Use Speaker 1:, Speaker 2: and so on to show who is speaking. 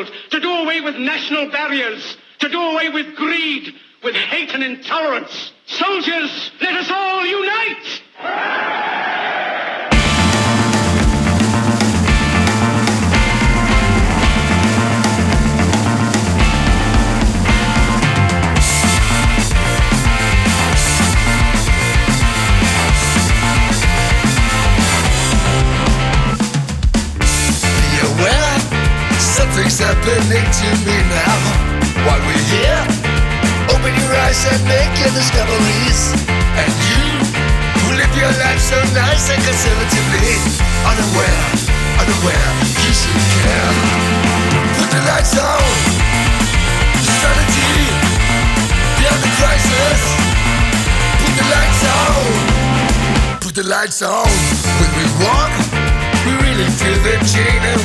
Speaker 1: world, to do away with national barriers, to do away with greed, with hate and intolerance. Soldiers, let us all unite!
Speaker 2: Something's happening to me now. While we're here, open your eyes and make your discoveries. And you, who live your life so nice and conservatively, unaware, you should care. Put the lights on, the strategy, beyond the crisis. Put the lights on, put the lights on. When we walk, we really feel the chain and